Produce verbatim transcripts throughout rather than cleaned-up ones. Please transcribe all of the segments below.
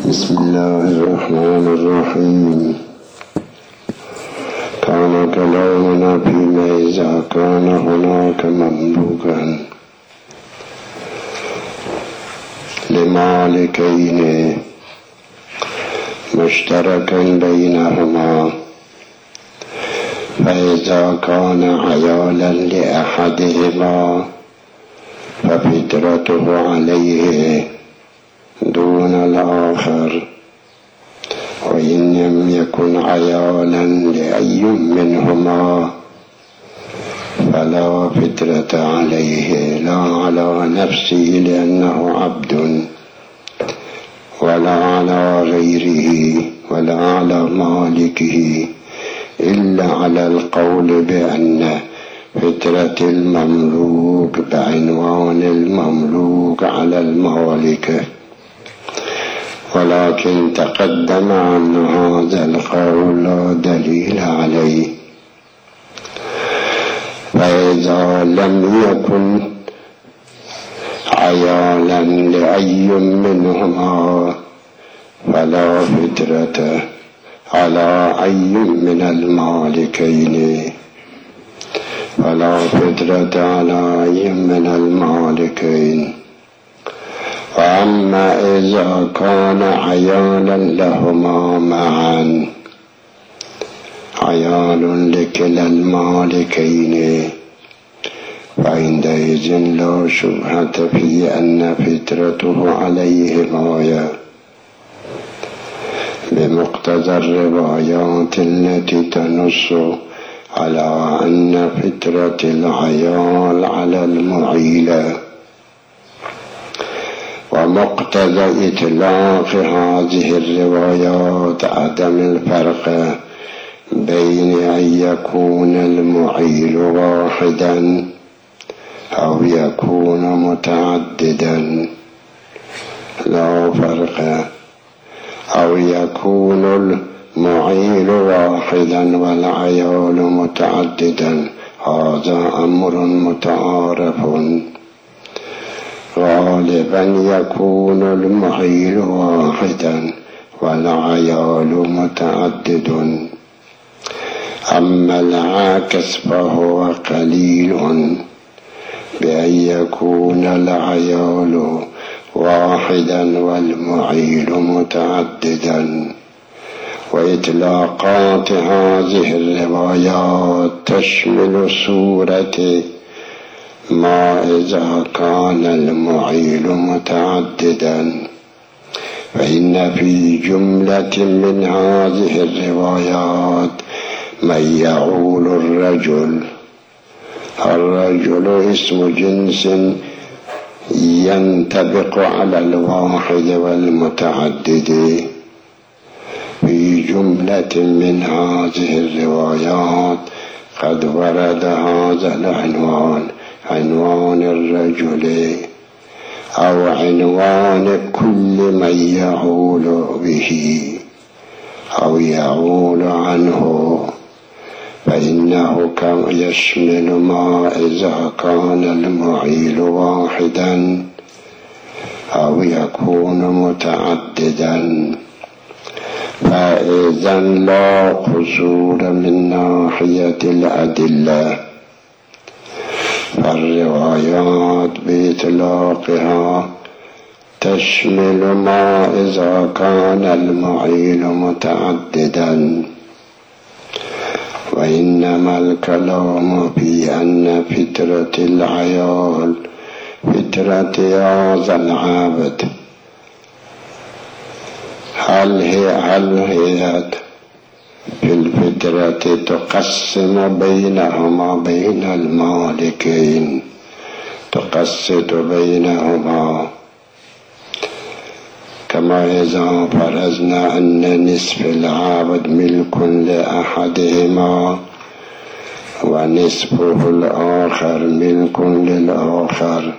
بسم الله الرحمن الرحيم. كان كلامنا فيما إذا كان هناك مملوكا لمالكين مشتركا بينهما، فإذا كان عيالا لأحدهما ففطرته عليه دون الآخر، وإن لم يكن عيالا لأي منهما فلا فطرة عليه، لا على نفسه لأنه عبد، ولا على غيره، ولا على مالكه، إلا على القول بأن فطرة المملوك بعنوان المملوك على المالك. ولكن تقدم أن هذا القول لا دليل عليه، فإذا لم يكن عيالا لأي منهما فلا فطرة على أي من المالكين، فلا فطرة على أي من المالكين. وأما إذا كان عيالا لهما معا، عيال لكلا المالكين، فعندئذ لا شبهة في أن فطرته عليهما بمقتضى الروايات التي تنص على أن فطرة العيال على المعيلة، ومقتضى إطلاق هذه الروايات عدم الفرق بين أن يكون المعيل واحدا أو يكون متعددا، لا فرق، أو يكون المعيل واحدا والعيال متعددا، هذا أمر متعارف. غالبا يكون المعيل واحدا والعيال متعدد، أما العكس فهو قليل بأن يكون العيال واحدا والمعيل متعددا. وإطلاقات هذه الروايات تشمل صورة ما إذا كان المعيل متعددا، فإن في جملة من هذه الروايات من يعول الرجل. الرجل اسم جنس ينطبق على الواحد والمتعدد. في جملة من هذه الروايات قد ورد هذا العنوان، عنوان الرجل، أو عنوان كل من يعول به أو يعول عنه، فإنه كان يشمل ما إذا كان المعيل واحدا أو يكون متعددا. فإذا لا قصور من ناحية الأدلة، فالروايات بإطلاقها تشمل ما إذا كان المعيل متعددا، وإنما الكلام في أن فطرة العيال فطرة هذا العبد هل هي هل هي في الفطرة تقسم بينهما بين المالكين، تقسط بينهما، كما إذا فرضنا أن نصف العبد ملك لأحدهما ونصفه الآخر ملك للآخر،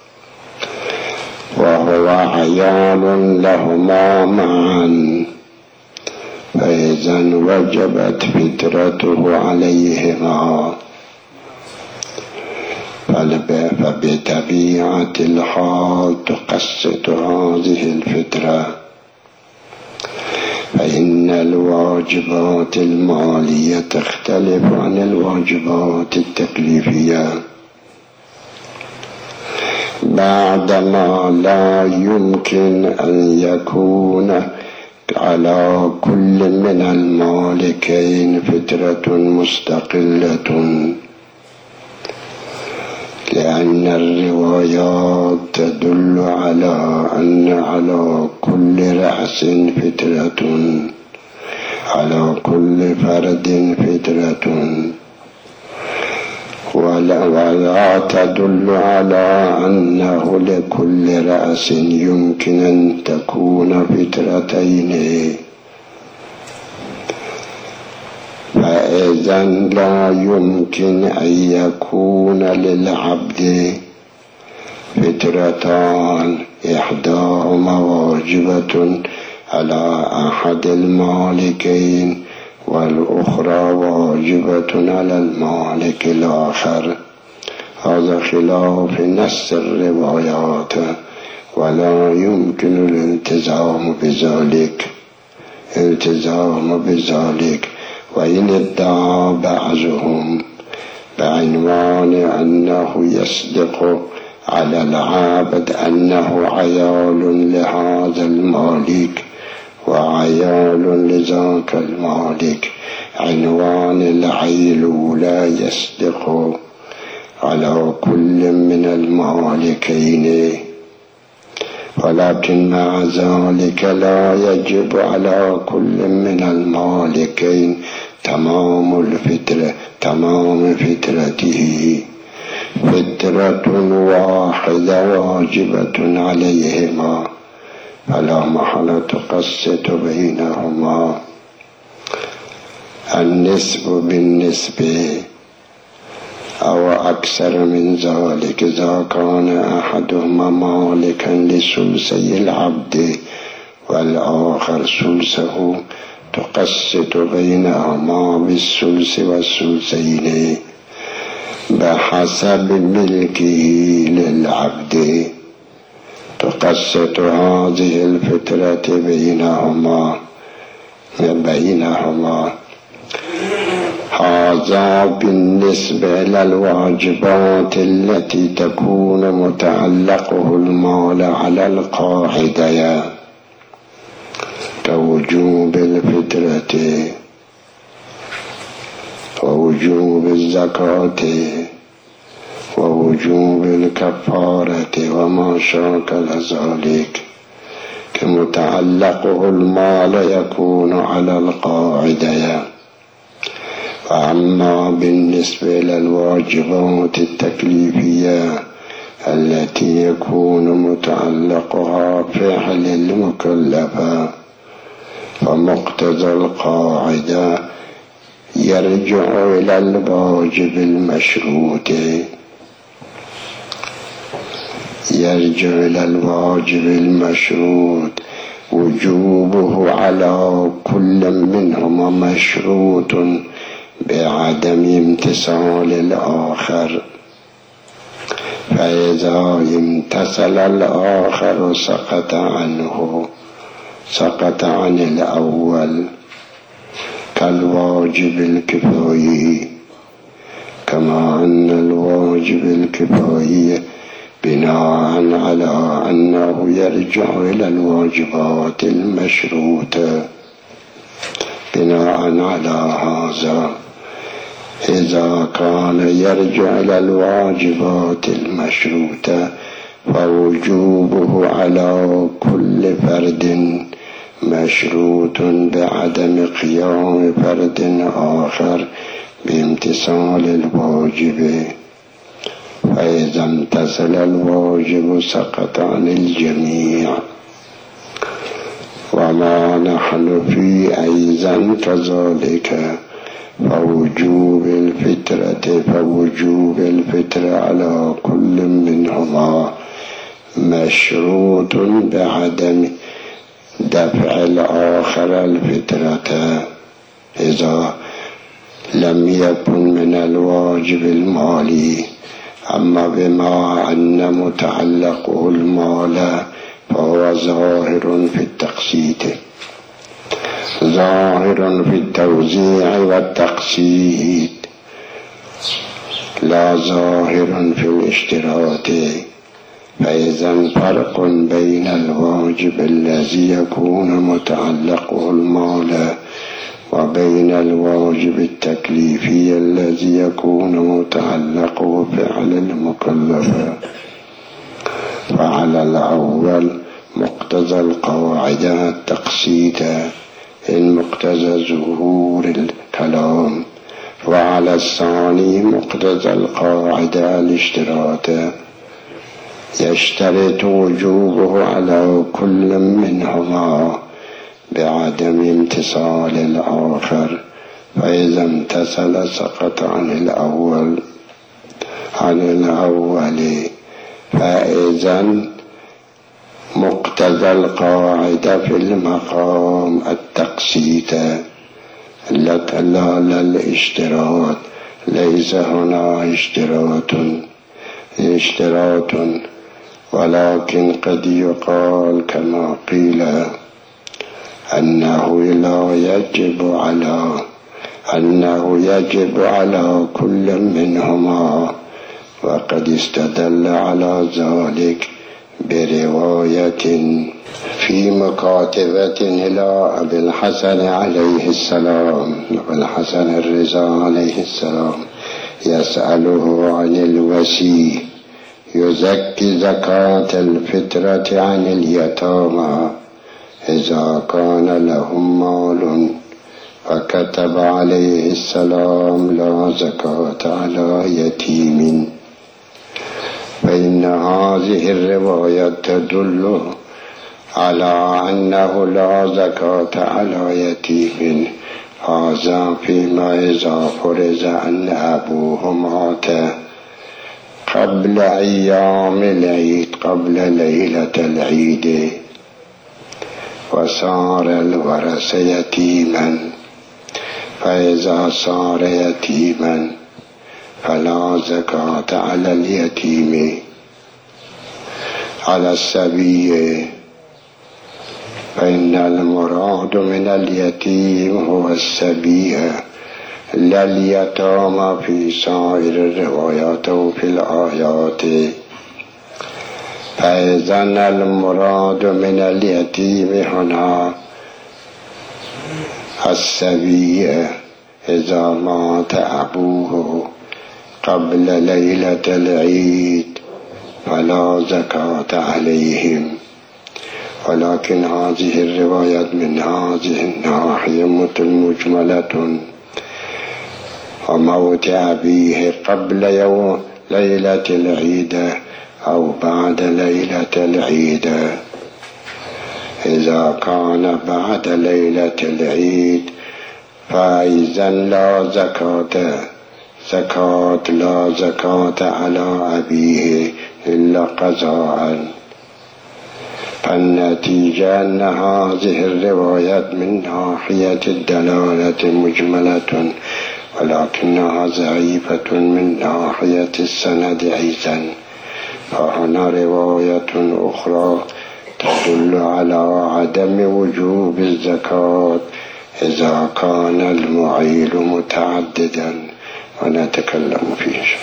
وهو عيال لهما معا، فإذا وجبت فطرته عليهما. فبطبيعة الحال تقسط هذه الفطرة فإن الواجبات المالية تختلف عن الواجبات التكليفية، بعدما لا يمكن أن يكون على كل من المالكين فترة مستقلة، لأن الروايات تدل على أن على كل رأس فترة، على كل فرد فترة، ولا تدل على أنه لكل رأس يمكن أن تكون فترتين. فإذا لا يمكن أن يكون للعبد فترتان إحداهما واجبة على أحد المالكين والأخرى واجبة على المالك الآخر. هذا خلاف نص الروايات، ولا يمكن الالتزام بذلك التزام بذلك وإن ادعى بعضهم بعنوان أنه يصدق على العابد أنه عيال لهذا المالك وعيال لذاك المالك، عنوان العيل لا يصدق على كل من المالكين، ولكن مع ذلك لا يجب على كل من المالكين تمام الفترة تمام فترته، فترة واحدة واجبة عليهما فلا محالة تقسط بينهما. النسب بالنسبة أو أكثر من ذلك إذا كان أحدهما مالكا لثلثي العبد والآخر ثلثه تقسط بينهما بالثلث والثلثين بحسب ملكه للعبد. تقسط هذه الفترة بينهما بينهما هذا بالنسبة للواجبات التي تكون متعلقه المال على القاعدة كوجوب الفطرة ووجوب الزكاة ووجوب الكفارة وما شاكل ذلك، كمتعلقه المال يكون على القاعدة. أما بالنسبة للواجبات التكليفية التي يكون متعلقها فعل المكلفة فمقتضى القاعدة يرجع إلى الواجب المشروط يرجع إلى الواجب المشروط وجوبه على كل منهما مشروط بعدم امتثال الآخر، فإذا امتثل الآخر سقط عنه سقط عن الأول، كالواجب الكفائي، كما أن الواجب الكفائي بناء على أنه يرجع إلى الواجبات المشروطة. بناء على هذا إذا كان يرجع إلى الواجبات المشروطة فوجوبه على كل فرد مشروط بعدم قيام فرد آخر بامتثال الواجب، فإذا امتثل الواجب سقط عن الجميع. وما نحن في أيضا كذلك، فوجوب الفترة فوجوب الفترة على كل منهما مشروط بعدم دفع الآخر الفترة إذا لم يكن من الواجب المالي. أما بما أن متعلقه المال فهو ظاهر في التقسيط. ظاهر في التوزيع والتقسيط لا ظاهر في الاشتراط. فإذا فرق بين الواجب الذي يكون متعلقه المال وبين الواجب التكليفي الذي يكون متعلقه فعل المكلف. فعلى الأول مقتضى القواعد التقسيط إن مقتضى ظهور الكلام، وعلى الثاني مقتضى القواعد الاشتراط يشترط وجوبه على كل منهما بعدم امتثال الآخر. فإذا امتثل سقط عن الأول عن الأول فإذا مقتضى القاعدة في المقام التقسيط لا للاشتراط. ليس هنا اشتراط اشتراط ولكن قد يقال كما قيل أنه لا يجب على أنه يجب على كل منهما، وقد استدل على ذلك برواية في مكاتبة إلى أبي الحسن عليه السلام أبي الحسن الرضا عليه السلام يسأله عن الوسي يزكي زكاة الفطرة عن اليتامى إذا كان لهم مال، فكتب عليه السلام لا زكاة على يتيم. فإن هذه الرواية تدل على أنه لا زكاة على يتيم، هذا فيما إذا فرض أن أبوه مات قبل أيام العيد قبل ليلة العيد وصار الورث يتيما. فإذا صار يتيما فلا زكاة على اليتيم. على السبي فإن المراد من اليتيم هو السبي لا اليتامى في سائر الروايات وفي الآيات. فإذا المراد من اليتيم هنا السبي إذا مات أبوه قبل ليلة العيد فلا زكاة عليهم. ولكن هذه الروايات من هذه الناحية مجملة، وموت أبيه قبل يوم ليلة العيد أو بعد ليلة العيد. إذا كان بعد ليلة العيد فإذا لا زكاة زكاة لا زكاة على أبيه إلا قضاء. فالنتيجة أن هذه الروايات من ناحية الدلالة مجملة، ولكنها ضعيفة من ناحية السند أيضا. فهنا رواية أخرى تدل على عدم وجوب الزكاة إذا كان المعيل متعددا، ونتكلم فيه.